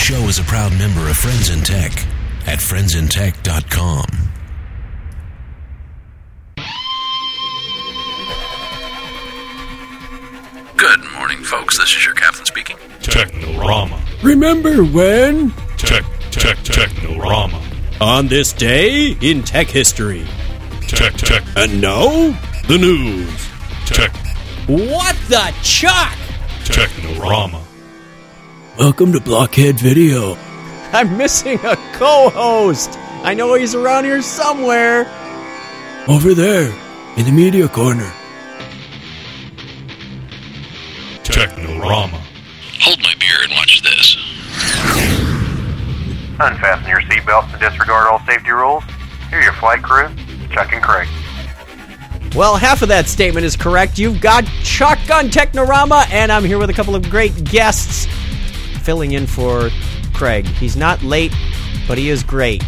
show is a proud member of Friends in Tech at friendsintech.com. Good morning, folks. This is your captain speaking. Technorama. Remember when? Technorama. On this day in tech history. Tech. And now, the news. Tech. What the chuck? Technorama. Welcome to Blockhead Video. I'm missing a co-host. I know he's around here somewhere. Over there, in the media corner. Technorama. Hold my beer and watch this. Unfasten your seatbelts and disregard all safety rules. Here are your flight crew, Chuck and Craig. Well, half of that statement is correct. You've got Shotgun Technorama, and I'm here with a couple of great guests filling in for Craig. He's not late, but he is great.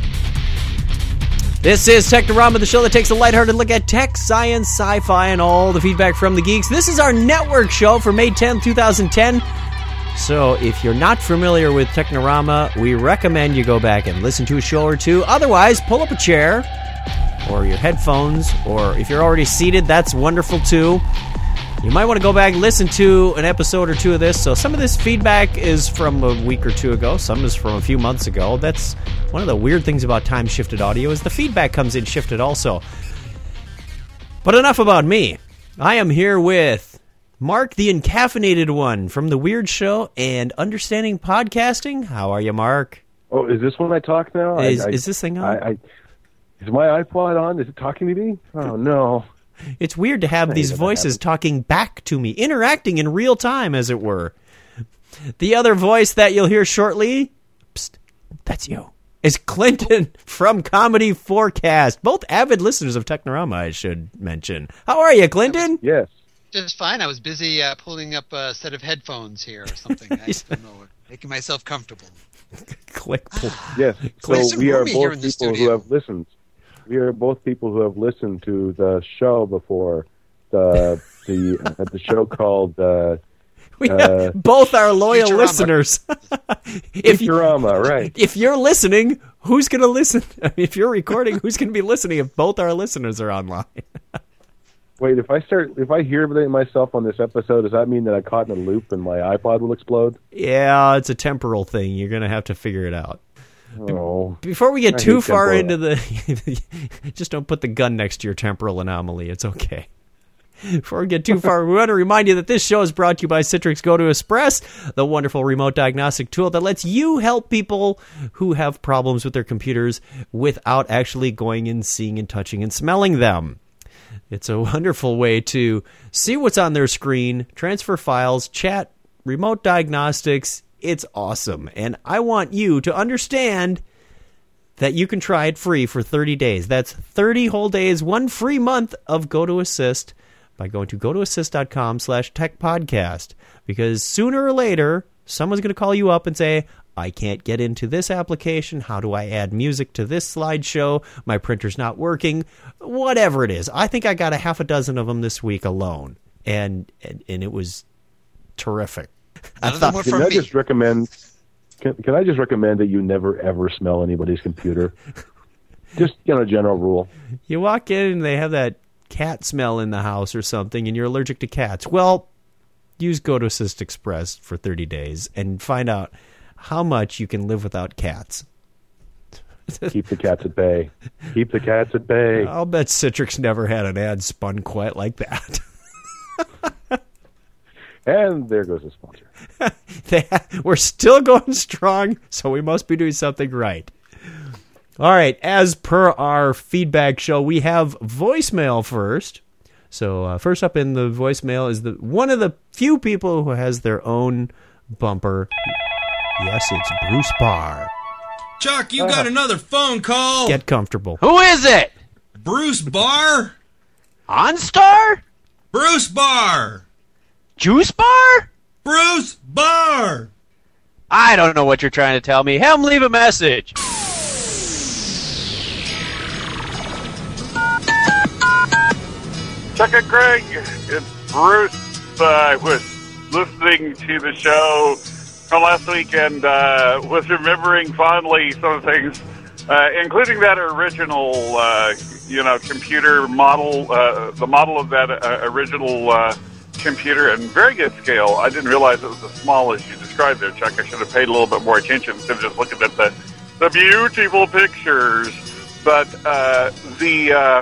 This is Technorama, the show that takes a lighthearted look at tech, science, sci-fi, and all the feedback from the geeks. This is our network show for May 10th, 2010. So if you're not familiar with Technorama, we recommend you go back and listen to a show or two. Otherwise, pull up a chair or your headphones, or if you're already seated, that's wonderful too. You might want to go back and listen to an episode or two of this. So some of this feedback is from a week or two ago. Some is from a few months ago. That's one of the weird things about time-shifted audio is the feedback comes in shifted also. But enough about me. I am here with Mark, the encaffeinated one from The Weird Show and Understanding Podcasting. How are you, Mark? Oh, is this when I talk now? Is this thing on? Is my iPod on? Is it talking to me? Oh, no. It's weird to have these voices talking back to me, interacting in real time, as it were. The other voice that you'll hear shortly, psst, that's you, is Clinton from Comedy Forecast. Both avid listeners of Technorama, I should mention. How are you, Clinton? Yes. Just fine. I was busy pulling up a set of headphones here or something. I don't know, making myself comfortable. Click. Yes. So we are both people studio. who have listened. We are both people who have listened to the show before. The show called. We have both our loyal Futurama. listeners. Futurama, right? If you're listening, who's going to listen? I mean, if you're recording, who's going to be listening if both our listeners are online? Wait, if I hear myself on this episode, does that mean that I caught in a loop and my iPod will explode? Yeah, it's a temporal thing. You're going to have to figure it out. Oh. Before we get I too hate far temporal. into the... just don't put the gun next to your temporal anomaly. It's okay. Before we get too far, we want to remind you that this show is brought to you by Citrix Go to Express, the wonderful remote diagnostic tool that lets you help people who have problems with their computers without actually going and seeing and touching and smelling them. It's a wonderful way to see what's on their screen, transfer files, chat, remote diagnostics. It's awesome. And I want you to understand that you can try it free for 30 days. That's 30 whole days, 1 free month of GoToAssist by going to gotoassist.com/techpodcast. Because sooner or later, someone's going to call you up and say, I can't get into this application. How do I add music to this slideshow? My printer's not working. Whatever it is. I think I got a half a dozen of them this week alone. And it was terrific. None of them were Can from I me. just recommend? Can I just recommend that you never ever smell anybody's computer? Just general rule. You walk in and they have that cat smell in the house or something, and you're allergic to cats. Well, use GoToAssist Express for 30 days and find out how much you can live without cats. Keep the cats at bay. Keep the cats at bay. I'll bet Citrix never had an ad spun quite like that. And there goes the sponsor. We're still going strong, so we must be doing something right. All right, as per our feedback show, we have voicemail first. So first up in the voicemail is one of the few people who has their own bumper. Yes, it's Bruce Barr. Chuck, you got another phone call. Get comfortable. Who is it? Bruce Barr? OnStar? Bruce Barr! Juice Bar? Bruce Barr! I don't know what you're trying to tell me. Have him leave a message. Chuck and Craig, it's Bruce. I was listening to the show from last week and was remembering fondly some of the things, including that original, computer model, the model of that original computer, and very good scale. I didn't realize it was as small as you described there, Chuck. I should have paid a little bit more attention instead of just looking at the beautiful pictures. But the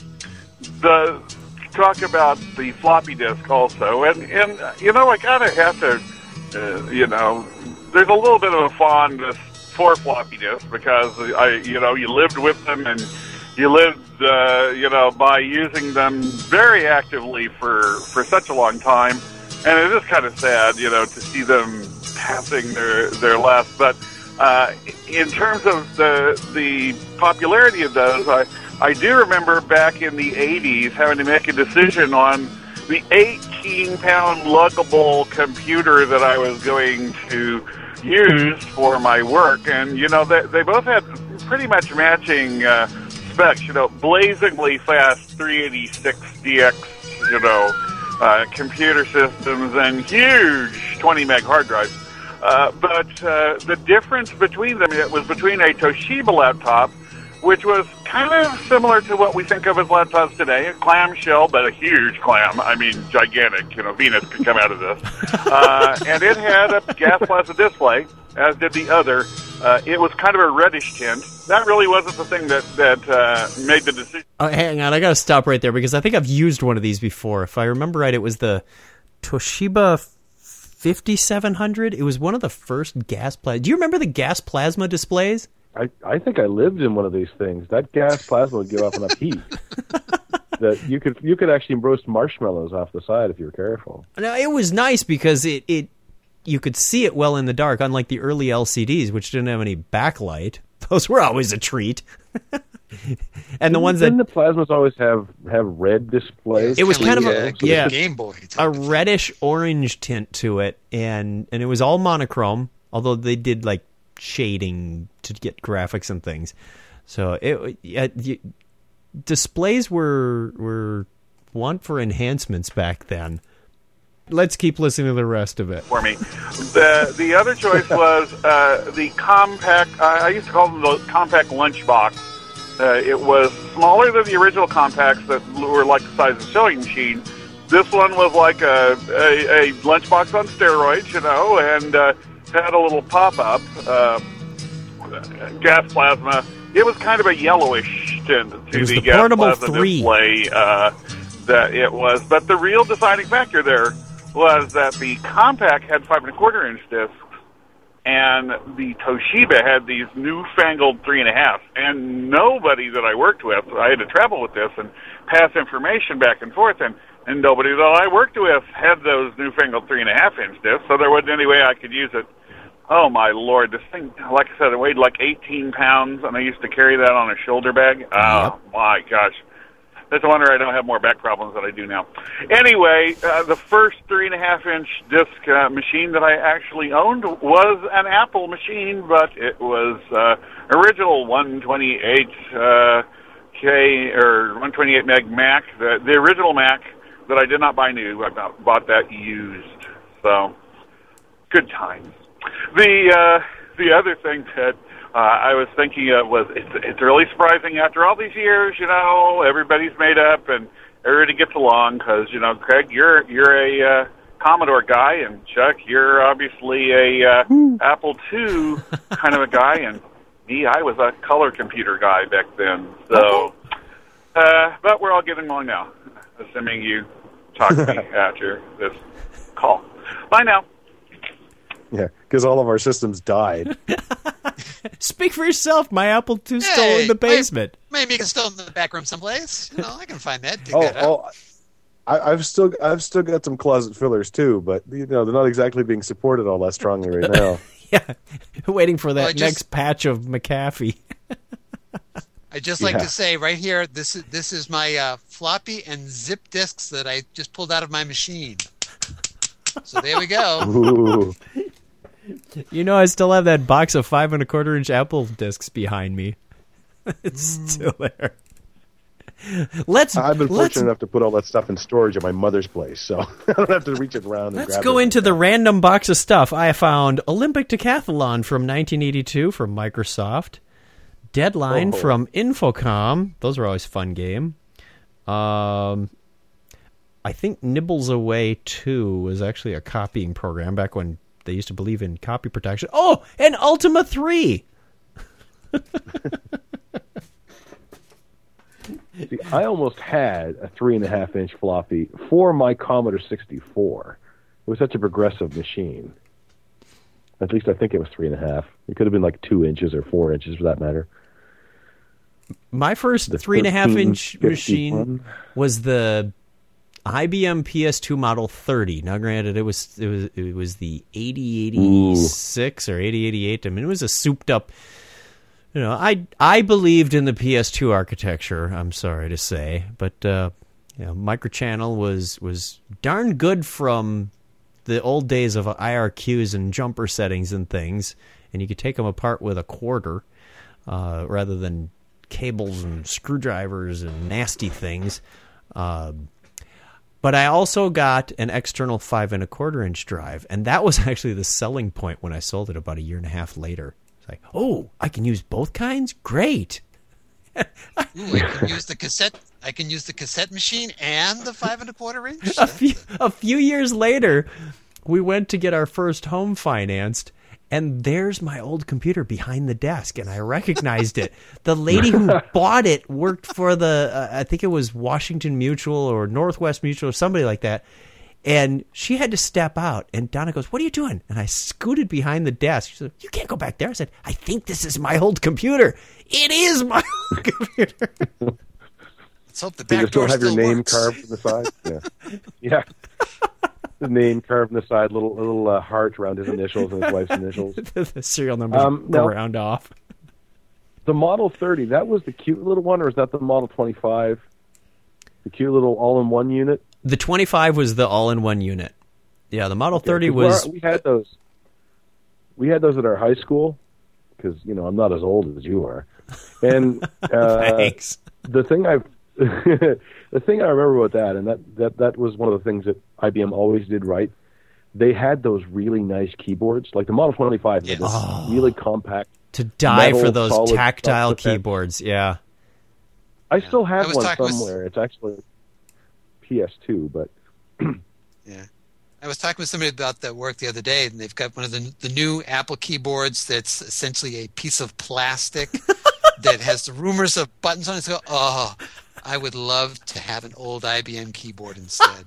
talk about the floppy disk also, and I kind of have to, there's a little bit of a fondness for floppy disks because you lived with them and you lived, by using them very actively for such a long time, and it is kind of sad, to see them passing their last. But in terms of the popularity of those, I do remember back in the 80s having to make a decision on the 18-pound luggable computer that I was going to use for my work. And, they both had pretty much matching specs, blazingly fast 386DX, computer systems and huge 20-meg hard drives. But the difference between them, it was between a Toshiba laptop, which was kind of similar to what we think of as laptops today, a clamshell, but a huge clam. I mean, gigantic. Venus could come out of this. And it had a gas plasma display, as did the other. It was kind of a reddish tint. That really wasn't the thing that made the decision. Hang on, I got to stop right there because I think I've used one of these before. If I remember right, it was the Toshiba 5700. It was one of the first gas plasma. Do you remember the gas plasma displays? I think I lived in one of these things. That gas plasma would give off enough heat that you could actually roast marshmallows off the side if you were careful. Now, it was nice because you could see it well in the dark, unlike the early LCDs, which didn't have any backlight. Those were always a treat. And the ones didn't the plasmas always have red displays? It was kind of a Game Boy, a reddish orange tint to it, and it was all monochrome. Although they did like shading to get graphics and things. So displays were one for enhancements back then. Let's keep listening to the rest of it. For me, the other choice was the compact. I used to call them the compact lunchbox. It was smaller than the original compacts that were like the size of a sewing machine. This one was like a lunchbox on steroids, and had a little pop-up gas plasma. It was kind of a yellowish tint to the gas Portable plasma 3. display that it was. But the real deciding factor there was that the compact had 5 1/4-inch discs, and the Toshiba had these newfangled 3.5. And nobody that I worked with, I had to travel with this and pass information back and forth, and nobody that I worked with had those newfangled 3.5-inch discs, so there wasn't any way I could use it. Oh, my Lord, this thing, like I said, it weighed like 18 pounds, and I used to carry that on a shoulder bag. Oh, my gosh. It's a wonder I don't have more back problems than I do now. Anyway, the first 3.5-inch disc machine that I actually owned was an Apple machine, but it was original 128 or 128 meg Mac, the original Mac that I did not buy new. I bought that used. So, good times. The other thing that I was thinking of was it's really surprising after all these years, everybody's made up and everybody gets along because, Craig, you're a Commodore guy, and Chuck, you're obviously a Apple II kind of a guy, and me, I was a color computer guy back then. So, but we're all getting along now, assuming you talk to me after this call. Bye now. Yeah, because all of our systems died. Speak for yourself. My Apple II still in the basement. Maybe it's still in the back room someplace. I can find that. Dig that out. I've still got some closet fillers too, but they're not exactly being supported all that strongly right now. Yeah, waiting for that next patch of McAfee. I just like to say right here, this is my floppy and zip disks that I just pulled out of my machine. So there we go. Ooh. I still have that box of 5 1/4-inch Apple discs behind me. It's still there. I've been fortunate enough to put all that stuff in storage at my mother's place, so I don't have to reach it around. Let's go into the random box of stuff. I found Olympic Decathlon from 1982 from Microsoft, Deadline from Infocom. Those are always a fun game. I think Nibbles Away 2 was actually a copying program back when they used to believe in copy protection. Oh, and Ultima 3. See, I almost had a 3.5-inch floppy for my Commodore 64. It was such a progressive machine. At least I think it was 3.5. It could have been like 2 inches or 4 inches for that matter. My first 3.5-inch machine was the IBM PS2 Model 30. Now, granted, it was the 8086 or 8088. I mean, it was a souped up. You know, I believed in the PS2 architecture. I'm sorry to say, but Microchannel was darn good from the old days of IRQs and jumper settings and things, and you could take them apart with a quarter rather than cables and screwdrivers and nasty things. But I also got an external 5.25-inch drive, and that was actually the selling point when I sold it about a year and a half later. Like, oh, I can use both kinds? Great. Ooh, I can use the cassette. I can use the cassette machine and the 5.25-inch. A few years later, we went to get our first home financed, and there's my old computer behind the desk, and I recognized it. The lady who bought it worked for the, I think it was Washington Mutual or Northwest Mutual or somebody like that. And she had to step out, and Donna goes, "What are you doing?" And I scooted behind the desk. She said, "You can't go back there." I said, "I think this is my old computer." It is my old computer. Let's hope the back door still have your name works. carved in the side. Yeah. The name carved in the side, little heart around his initials and his wife's initials. The serial numbers round off. The Model 30, that was the cute little one, or is that the Model 25? The cute little all-in-one unit? The 25 was the all-in-one unit. Yeah, the Model 30 was... We had those. We had those at our high school, because, I'm not as old as you are. And thanks. The thing I remember about that, and that was one of the things that IBM always did right, they had those really nice keyboards. Like the Model 25 had this really compact... To die metal, for those tactile solid keyboards, yeah. I still have one talking somewhere. It's actually PS2, but yeah, I was talking with somebody about that work the other day, and they've got one of the new Apple keyboards that's essentially a piece of plastic that has the rumors of buttons on it. So, I would love to have an old IBM keyboard instead.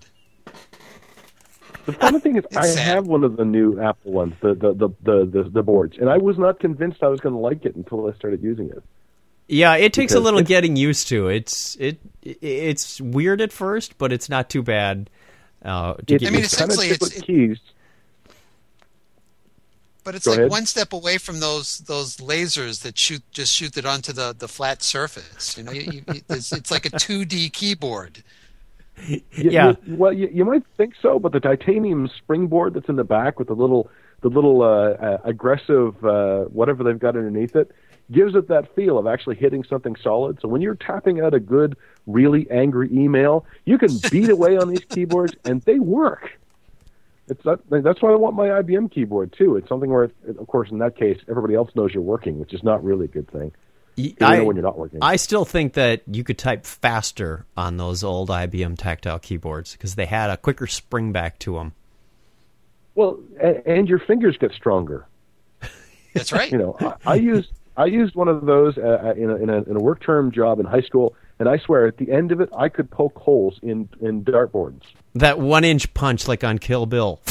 The funny thing is, I have one of the new Apple ones, the boards, and I was not convinced I was going to like it until I started using it. Yeah, it takes a little getting used to. It's weird at first, but it's not too bad. Essentially, it's keys. But it's like one step away from those lasers that shoot it onto the flat surface. It's like a 2D keyboard. Yeah. You might think so, but the titanium springboard that's in the back with the little aggressive whatever they've got underneath it gives it that feel of actually hitting something solid. So when you're tapping out a good, really angry email, you can beat away on these keyboards, and they work. That's why I want my IBM keyboard, too. It's something where, of course, in that case, everybody else knows you're working, which is not really a good thing. When you're not working. I still think that you could type faster on those old IBM tactile keyboards because they had a quicker spring back to them. Well, and your fingers get stronger. That's right. I used one of those in a work term job in high school, and I swear at the end of it, I could poke holes in dartboards. That 1-inch punch, like on Kill Bill.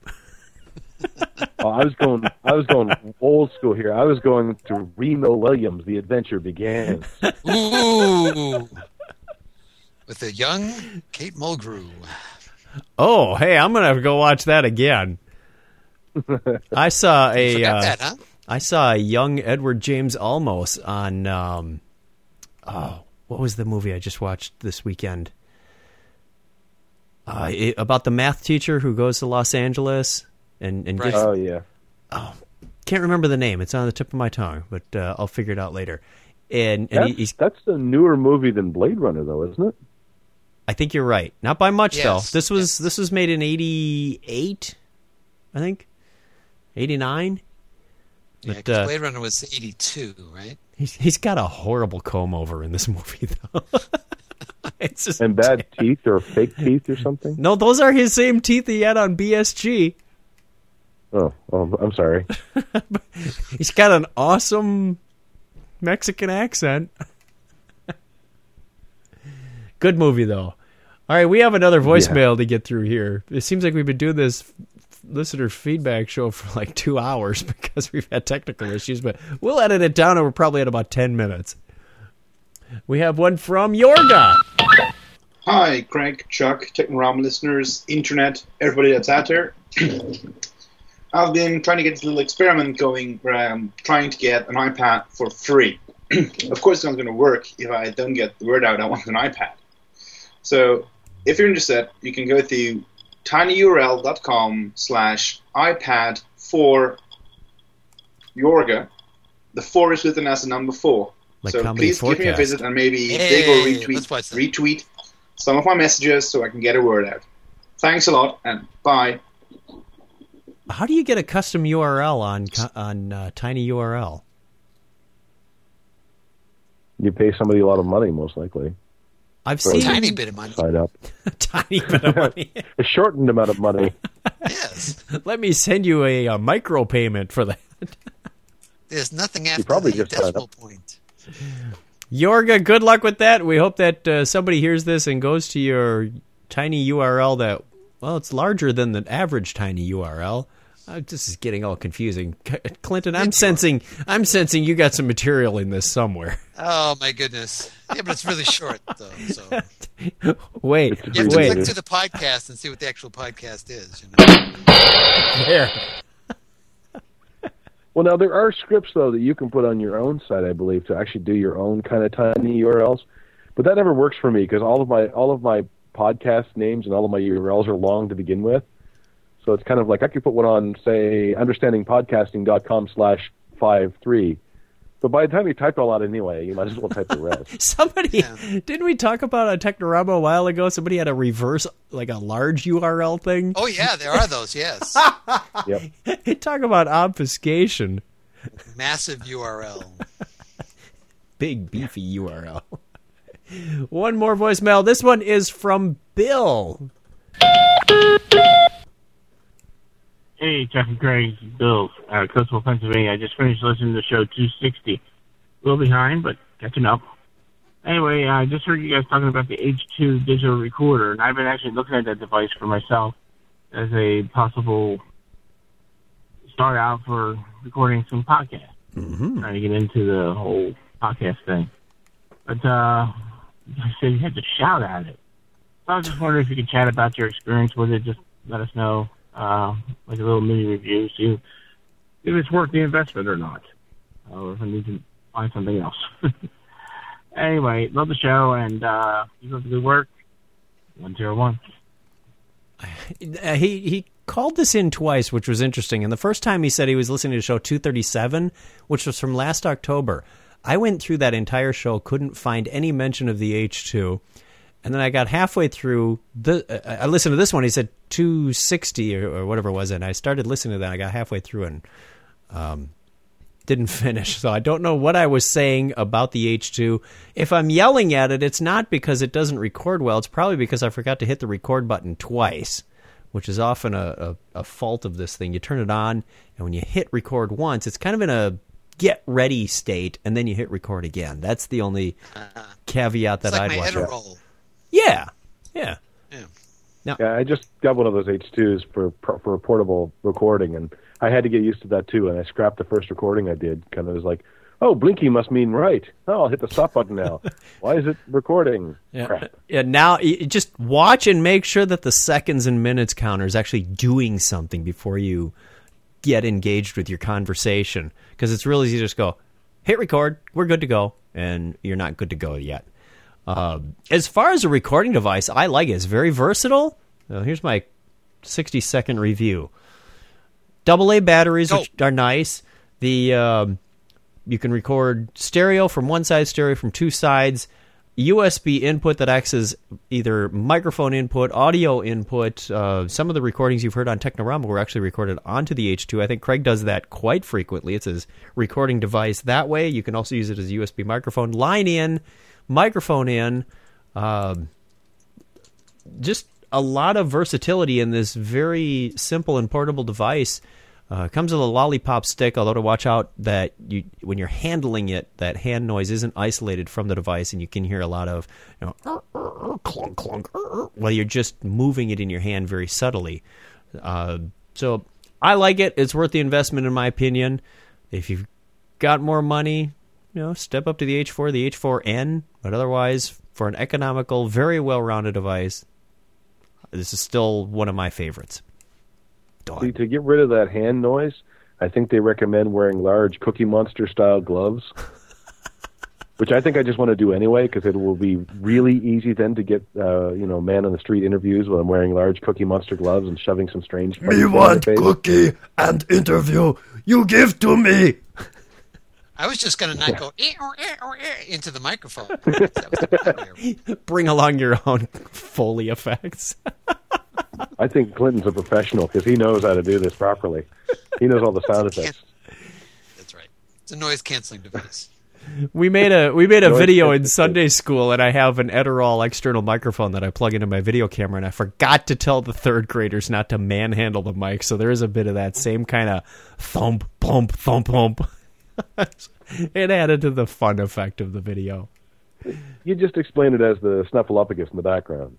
I was going old school here. I was going to Remo Williams. The adventure began. Ooh, with a young Kate Mulgrew. Oh, hey, I'm gonna have to go watch that again. I saw I saw a young Edward James Olmos on. What was the movie I just watched this weekend? About the math teacher who goes to Los Angeles and right. gets, oh yeah. Oh, can't remember the name. It's on the tip of my tongue, but I'll figure it out later. and that's a newer movie than Blade Runner, though, isn't it? I think you're right. Not by much, Yes, though. This was made in 88, I think, 89. Yeah, But, 'cause Blade Runner was 82, right? He's got a horrible comb over in this movie, though. It's just And bad teeth or fake teeth or something? No, those are his same teeth he had on BSG. Oh, I'm sorry. He's got an awesome Mexican accent. Good movie, though. All right, we have another voicemail to get through here. It seems like we've been doing this listener feedback show for like 2 hours because we've had technical issues, but we'll edit it down and we're probably at about 10 minutes. We have one from Yorga. Hi, Craig, Chuck, Technorama listeners, internet, everybody that's out there. I've been trying to get this little experiment going where I'm trying to get an iPad for free. Of course, it's not going to work if I don't get the word out I want an iPad. So, if you're interested, you can go to tinyurl.com/iPad4Yorga. The 4 is written as a number 4. Like so Comedy please give me a Forecast. visit and maybe dig or retweet some of my messages so I can get a word out. Thanks a lot, and bye. How do you get a custom URL on TinyURL? You pay somebody a lot of money, most likely. I've For seen a tiny bit of money. Sign up. Tiny bit of money. A shortened amount of money. Yes. Let me send you a micro payment for that. There's nothing after probably the just signed decimal up. point. Yorga, good luck with that. We hope that somebody hears this and goes to your tiny URL that, well, it's larger than the average tiny URL. This is getting all confusing. Clinton, I'm sensing you got some material in this somewhere. Oh, my goodness. Yeah, but it's really short, though. So Wait. you have to click to the podcast and see what the actual podcast is. There. Well, now there are scripts though that you can put on your own site, I believe, to actually do your own kind of tiny URLs. But that never works for me because all of my podcast names and all of my URLs are long to begin with. So it's kind of like I could put one on, say, understandingpodcasting.com/53. But by the time you type all out anyway, you might as well type the rest. Didn't we talk about a Technorama a while ago? Somebody had a reverse, like a large URL thing. Oh, yeah, there are those, yes. Yep. Talk about obfuscation. Massive URL. Big, beefy URL. One more voicemail. This one is from Bill. Hey, Chuck and Craig, Bill, Coastal, Pennsylvania. I just finished listening to show 260. A little behind, but catching up. Anyway, I just heard you guys talking about the H2 digital recorder, and I've been actually looking at that device for myself as a possible start out for recording some podcasts. Mm-hmm. Trying to get into the whole podcast thing. But I said you had to shout at it. So I was just wondering if you could chat about your experience with it. Just let us know. Like a little mini review, see if it's worth the investment or not, or if I need to find something else. Anyway, love the show, and keep up the good work. 101. He called this in twice, which was interesting. And the first time he said he was listening to show 237, which was from last October. I went through that entire show, couldn't find any mention of the H2. And then I got halfway through. I listened to this one. He said 260 or whatever it was, and I started listening to that. I got halfway through and didn't finish. So I don't know what I was saying about the H2. If I'm yelling at it, it's not because it doesn't record well. It's probably because I forgot to hit the record button twice, which is often a fault of this thing. You turn it on, and when you hit record once, it's kind of in a get ready state, and then you hit record again. That's the only caveat that I'd watch out. Yeah. Now, yeah, I just got one of those H2s for a portable recording, and I had to get used to that too. And I scrapped the first recording I did. Kind of was like, oh, blinky must mean right. Oh, I'll hit the stop button now. Why is it recording? Yeah. Crap. Yeah. Now, you just watch and make sure that the seconds and minutes counter is actually doing something before you get engaged with your conversation, because it's real easy to just go, hit record, we're good to go, and you're not good to go yet. As far as a recording device, I like it. It's very versatile. Here's my 60-second review. AA batteries, which are nice. The You can record stereo from one side, stereo from two sides, USB input that acts as either microphone input, audio input. Some of the recordings you've heard on Technorama were actually recorded onto the H2. I think Craig does that quite frequently. It's his recording device that way. You can also use it as a USB microphone. Line in, microphone in. Just a lot of versatility in this very simple and portable device. Comes with a lollipop stick, although to watch out that when you're handling it, that hand noise isn't isolated from the device, and you can hear a lot of clunk, clunk, while you're just moving it in your hand very subtly. So I like it. It's worth the investment, in my opinion. If you've got more money, step up to the H4, the H4N, but otherwise, for an economical, very well-rounded device, this is still one of my favorites. See, to get rid of that hand noise, I think they recommend wearing large Cookie Monster-style gloves, which I think I just want to do anyway, because it will be really easy then to get, man-on-the-street interviews when I'm wearing large Cookie Monster gloves and shoving some strange... Me want cookie and interview. You give to me. I was just going to not go into the microphone. Bring along your own Foley effects. I think Clinton's a professional because he knows how to do this properly. He knows all the sound effects. That's right. It's a noise-canceling device. We made a video in Sunday school, and I have an Edirol external microphone that I plug into my video camera, and I forgot to tell the third graders not to manhandle the mic, so there is a bit of that same kind of thump, thump, thump, thump. It added to the fun effect of the video. You just explain it as the snuffleupagus in the background.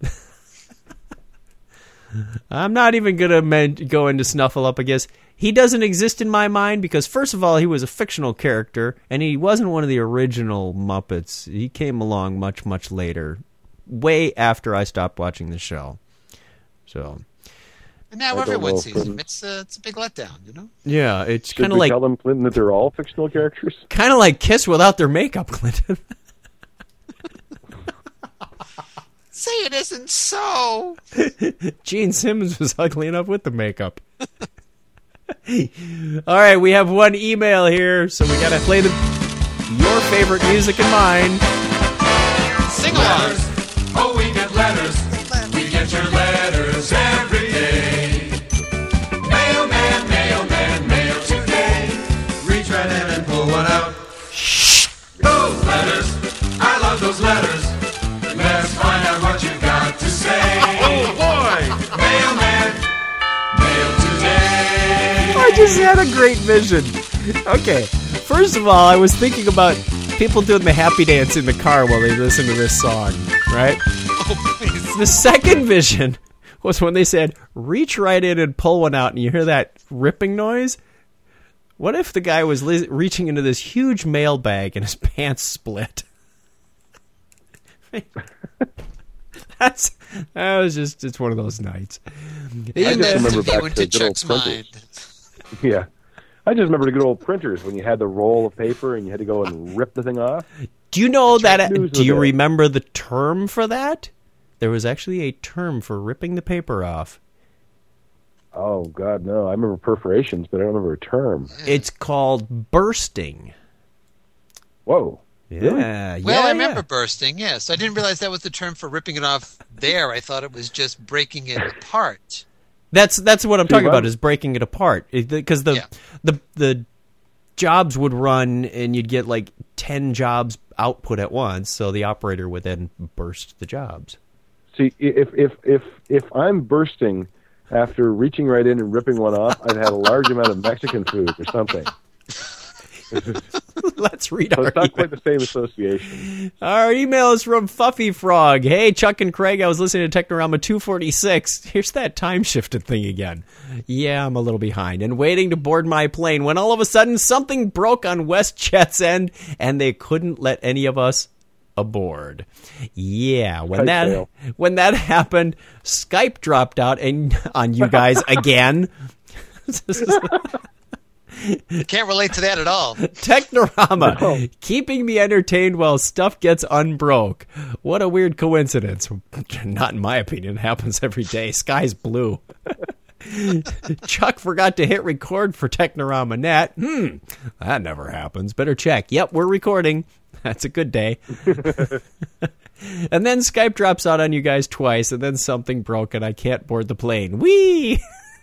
I'm not even going to go into Snuffleupagus. He doesn't exist in my mind because, first of all, he was a fictional character, and he wasn't one of the original Muppets. He came along much, much later, way after I stopped watching the show. So, and now everyone sees him. It's a big letdown, Yeah, it's kind of like... tell them, Clinton, that they're all fictional characters? Kind of like Kiss without their makeup, Clinton. Say it isn't so. Gene Simmons was ugly enough with the makeup. All right, we have one email here, so we got to play your favorite music and mine. Sing along. Oh, we get letters. We get your letters every day. Mailman, mailman, mail today. Reach right in and pull one out. Those letters. I love those letters. Let's find out what you got to say. Oh, boy! Mailman, mail today. I just had a great vision. Okay, first of all, I was thinking about people doing the happy dance in the car while they listen to this song, right? Oh, please. The second vision was when they said, reach right in and pull one out, and you hear that ripping noise. What if the guy was reaching into this huge mail bag and his pants split? It's one of those nights. I just remember back went to to good old Chuck's printers. mind. Yeah. I just remember the good old printers when you had the roll of paper and you had to go and rip the thing off. Do you know that? News Do you was remember the term for that? There was actually a term for ripping the paper off. Oh, God, no. I remember perforations, but I don't remember a term. It's called bursting. Whoa. Yeah. Well, I remember bursting, yes. I didn't realize that was the term for ripping it off there. I thought it was just breaking it apart. That's what I'm talking about, is breaking it apart. Because the jobs would run and you'd get like 10 jobs output at once, so the operator would then burst the jobs. See, if I'm bursting after reaching right in and ripping one off, I've had a large amount of Mexican food or something. Let's read so our it's not email. quite the same association. Our email is from Fuffy Frog. Hey, Chuck and Craig, I was listening to Technorama 246. Here's that time-shifted thing again. Yeah, I'm a little behind. And waiting to board my plane when all of a sudden something broke on WestJet's end and they couldn't let any of us aboard. Yeah, when that happened, Skype dropped out and on you guys again. Can't relate to that at all. Technorama, keeping me entertained while stuff gets unbroke. What a weird coincidence. Not in my opinion. It happens every day. Sky's blue. Chuck forgot to hit record for Technorama Net. That never happens. Better check. Yep, we're recording. That's a good day. And then Skype drops out on you guys twice, and then something broke, and I can't board the plane. Whee!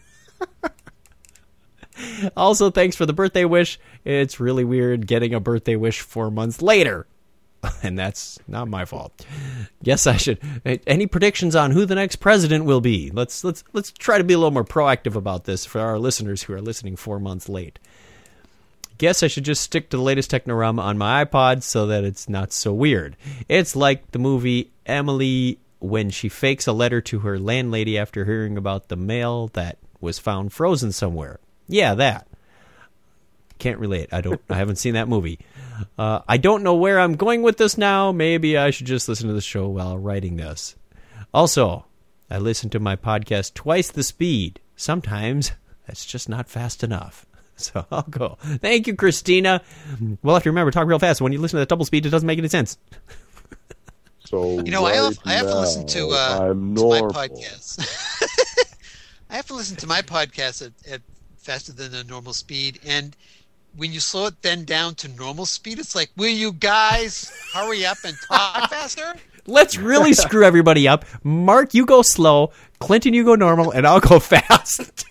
Also, thanks for the birthday wish. It's really weird getting a birthday wish 4 months later. And that's not my fault. Guess I should. Any predictions on who the next president will be? Let's try to be a little more proactive about this for our listeners who are listening 4 months late. Guess I should just stick to the latest Technorama on my iPod so that it's not so weird. It's like the movie Emily when she fakes a letter to her landlady after hearing about the mail that was found frozen somewhere. Yeah, that. Can't relate. I haven't seen that movie. I don't know where I'm going with this now. Maybe I should just listen to the show while writing this. Also, I listen to my podcast twice the speed. Sometimes that's just not fast enough. So I'll go. Thank you, Christina. Well, if you remember, talk real fast. When you listen to that double speed, it doesn't make any sense. So I have to listen to my podcast. I have to listen to my podcast at faster than the normal speed, and when you slow it then down to normal speed, it's like, will you guys hurry up and talk faster? Let's really screw everybody up. Mark, you go slow. Clinton, you go normal, and I'll go fast.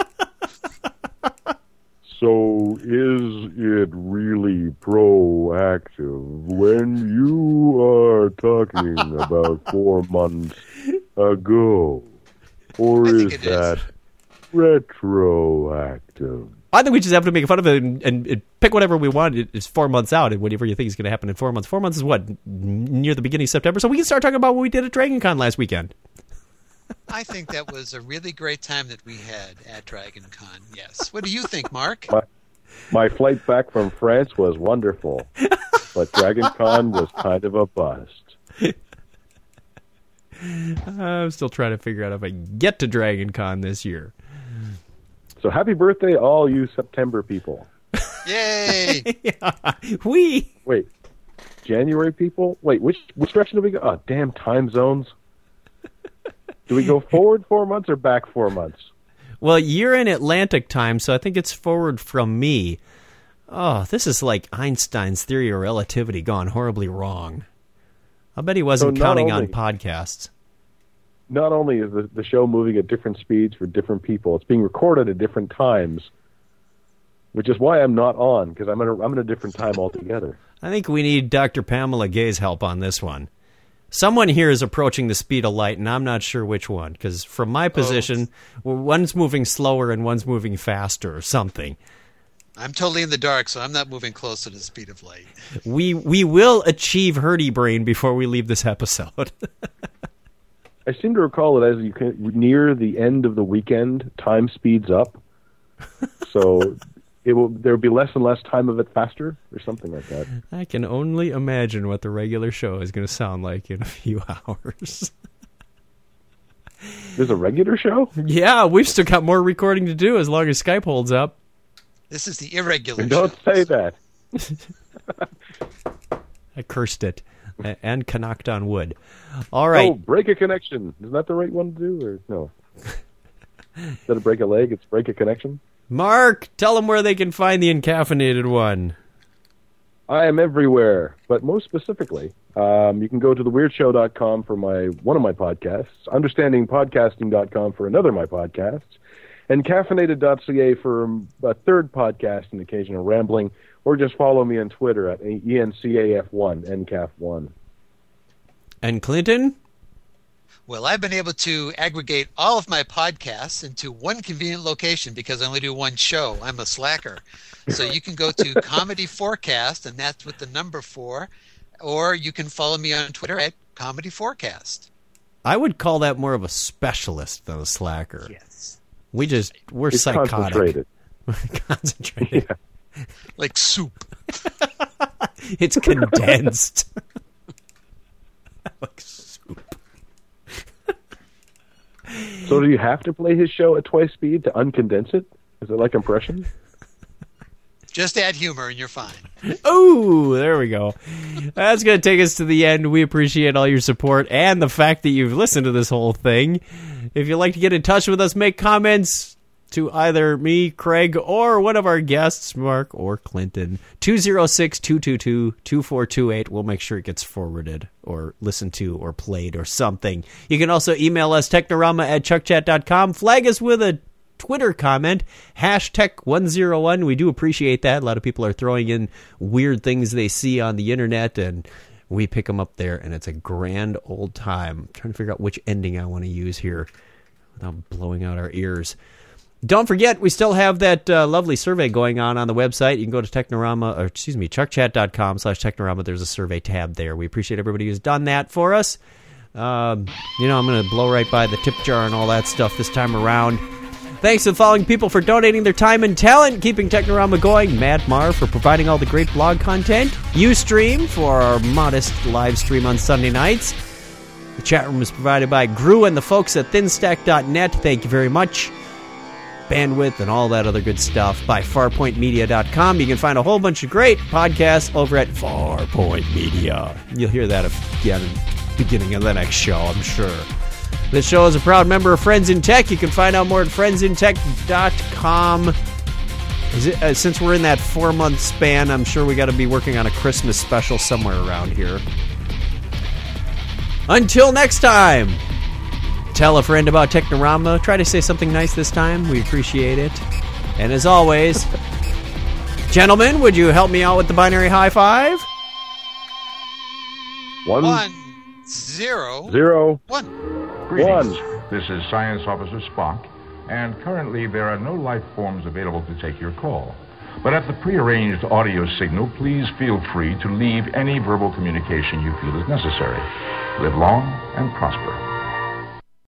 So is it really proactive when you are talking about 4 months ago? Or is that retroactive? I think we just have to make fun of it and pick whatever we want. It's 4 months out, and whatever you think is going to happen in 4 months. 4 months is what? Near the beginning of September? So we can start talking about what we did at DragonCon last weekend. I think that was a really great time that we had at DragonCon. Yes. What do you think, Mark? My flight back from France was wonderful, but DragonCon was kind of a bust. I'm still trying to figure out if I can get to DragonCon this year. So happy birthday, all you September people. Yay! Wait, January people? Wait, which direction do we go? Oh, damn time zones. Do we go forward 4 months or back 4 months? Well, you're in Atlantic time, so I think it's forward from me. Oh, this is like Einstein's theory of relativity gone horribly wrong. I bet he wasn't counting on podcasts. Not only is the show moving at different speeds for different people, it's being recorded at different times, which is why I'm not on, because I'm in a different time altogether. I think we need Dr. Pamela Gay's help on this one. Someone here is approaching the speed of light, and I'm not sure which one, because from my position, one's moving slower and one's moving faster or something. I'm totally in the dark, so I'm not moving close to the speed of light. We will achieve Herdy Brain before we leave this episode. I seem to recall that as you near the end of the weekend, time speeds up. So there'll be less and less time of it faster, or something like that. I can only imagine what the regular show is going to sound like in a few hours. There's a regular show? Yeah, we've still got more recording to do as long as Skype holds up. This is the irregular Don't show. say that. I cursed it and knocked on wood. All right. Oh, break a connection. Isn't that the right one to do? Or no? Instead of break a leg, it's break a connection? Mark, tell them where they can find the Encaffeinated One. I am everywhere, but most specifically, you can go to theweirdshow.com for one of my podcasts, understandingpodcasting.com for another of my podcasts, and caffeinated.ca for a third podcast and occasional rambling, or just follow me on Twitter at ENCAF1, NCAF1. And Clinton? Well, I've been able to aggregate all of my podcasts into one convenient location because I only do one show. I'm a slacker. So you can go to Comedy Forecast, and that's with the number 4, or you can follow me on Twitter at Comedy Forecast. I would call that more of a specialist than a slacker. Yes. We're it's psychotic. Concentrated. Concentrated. Yeah. Like soup. It's condensed. Like soup. So do you have to play his show at twice speed to uncondense it? Is it like impression? Just add humor and you're fine. Oh, there we go. That's going to take us to the end. We appreciate all your support and the fact that you've listened to this whole thing. If you'd like to get in touch with us, make comments to either me, Craig, or one of our guests, Mark or Clinton. 206-222-2428. We'll make sure it gets forwarded or listened to or played or something. You can also email us, technorama@chuckchat.com. Flag us with a Twitter comment, #Tech101. We do appreciate that. A lot of people are throwing in weird things they see on the internet, and we pick them up there, and it's a grand old time. I'm trying to figure out which ending I want to use here without blowing out our ears. Don't forget, we still have that lovely survey going on the website. You can go to chuckchat.com/technorama. There's a survey tab there. We appreciate everybody who's done that for us. I'm going to blow right by the tip jar and all that stuff this time around. Thanks to the following people for donating their time and talent, keeping Technorama going. Matt Marr for providing all the great blog content. Ustream for our modest live stream on Sunday nights. The chat room is provided by Gru and the folks at thinstack.net. Thank you very much. Bandwidth and all that other good stuff by farpointmedia.com. You can find a whole bunch of great podcasts over at Farpoint Media. You'll hear that again at the beginning of the next show, I'm sure. This show is a proud member of Friends in Tech. You can find out more at friendsintech.com. Since we're in that 4-month span, I'm sure we got to be working on a Christmas special somewhere around here. Until next time, tell a friend about Technorama. Try to say something nice this time. We appreciate it. And as always, gentlemen, would you help me out with the binary high five? 1, 0, 0, 1. Greetings. This is Science Officer Spock, and currently there are no life forms available to take your call. But at the prearranged audio signal, please feel free to leave any verbal communication you feel is necessary. Live long and prosper.